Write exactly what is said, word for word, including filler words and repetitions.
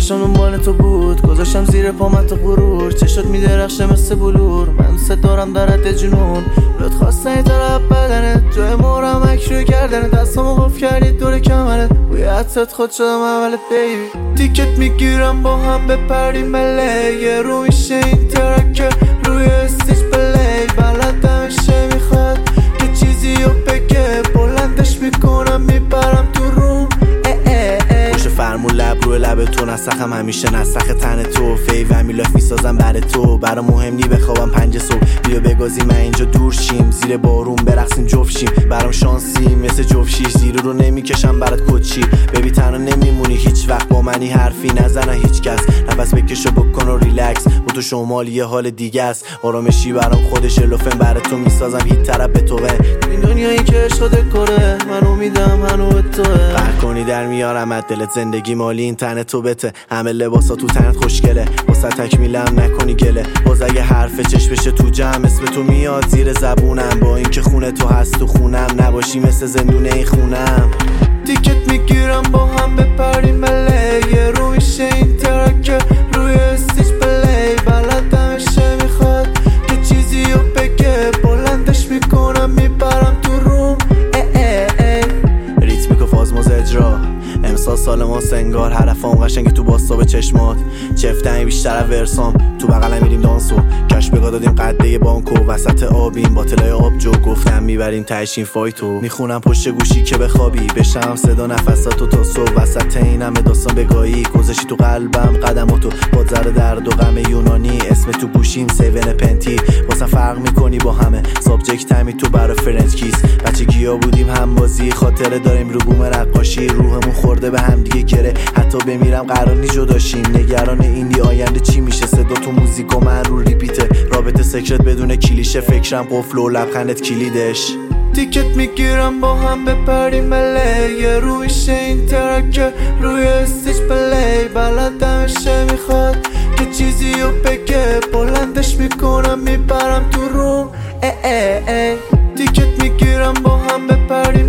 چشم دنبال تو بود، گذاشتم زیر پامت غرور، چشات میدرخشه مثل بلور. من دوست دارم درت جنون، لط خواستن یه طرف بدنت، جای مورم اکشوی کردنت، دستامو قف کردی دور کمرت، بوی عطرت خود شدم اولت بیبی. تیکت میگیرم با هم بپریم مله، یه رو میشه این ترکه روی استیج پلی، بلدم میشه میخواد یه چیزی رو بگه، بلندش میکنم میبرم تو روم. پشت فرمون لب روی لب تو، نسخم همیشه نسخ تن تو، فیو میلاف میسازم برای تو، برا مهم نی بخوابم پنج صبح، بیا بگازی من اینجا دور شیم، زیر بارون برقصیم جفت شیم، برام شانسی مثل جفت شیش، زیر رو نمیکشم برات کچی، ببی تنها نمیمونی هیچ وقت با منی، حرفی نزنه هیچ کس، نفس بکشو بکن و ریلکس، با تو شمال یه حال دیگه است، آرامشی برام خودش لفن، برای تو میسازم هیچ طرف به توه، این دنیایی که عشق دکوره، من امیدم هنو به توه، قهر کنی در میارم از دلت، زندگی مالی این تنه تو بته، همه لباسا تو تنت خوشگله، واسه تکمیلم نکنی گله، باز اگه حرف چشم بشه تو جمع اسم تو میاد زیر زبونم، با اینکه خونه تو هست تو خونم، نباشی مثل زندونه این خونم. تیکت میگیرم با هم بپریم مله، یه رو میشه این ترکه روی استیج پلی، بلدم میشه میخواد یه چیزی رو بگه، بلندش میکنم میبرم تو روم. اه اه اه. ریتمیک و فازموز اجرا، امسال سال ما سنگار، حرفام قشنگی تو باستاب چشمات، چفتنی بیشتر از ورسام، تو بغلم میریم دانسو، کش بگاه دادیم قده بانکو، وسط آبیم باطلای آبجو، گفتم میبریم تهشین فایتو، میخونم پشت گوشی که بخوابی، بشم صدا نفساتو تا صبح، وسط اینم داستان بگاهی، گذاشتی تو قلبم قدماتو، با ذره درد و غم یونانی، اسم تو گوشیم سیون پنتی، واسه فرق میکنی با همه، سابجکت همی تو برا فرنچ کیس، بچگیا بودیم هم بازی، خاطره داریم رو بوم رقاشی، روحمون خورده به هم دیگه گره، حتی بمیرم قرار نی جداشیم، نگران اینی آینده چی میشه، صدا تو موزیک و من رو ریپیته، رابطه سکرت بدون کلیشه، فکرم قفل و لبخندت کلیدش. تیکت میگیرم با هم بپریم مله، یه رو میشه این ترکه روی استیج پلی، بلدم میشه میخواد یه چیزی رو بگه، بلندش میکنم میبرم تو روم. اه اه اه. تیکت میگیرم با هم بپریم